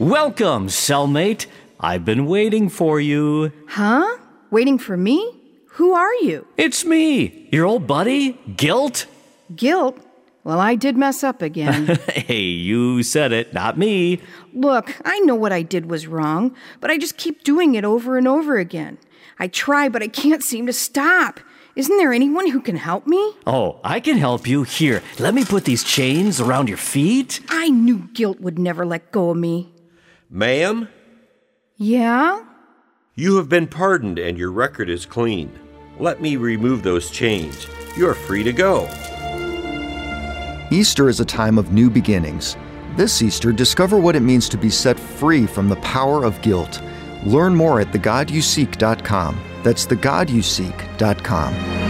Welcome, cellmate. I've been waiting for you. Huh? Waiting for me? Who are you? It's me, your old buddy, Guilt. Guilt? Well, I did mess up again. Hey, you said it, not me. Look, I know what I did was wrong, but I just keep doing it over and over again. I try, but I can't seem to stop. Isn't there anyone who can help me? Oh, I can help you. Here, let me put these chains around your feet. I knew Guilt would never let go of me. Ma'am, Yeah? you have been pardoned and your record is clean. Let me remove those chains. You are free to go. Easter is a time of new beginnings. This Easter, discover what it means to be set free from the power of guilt. Learn more at thegodyouseek.com. That's thegodyouseek.com.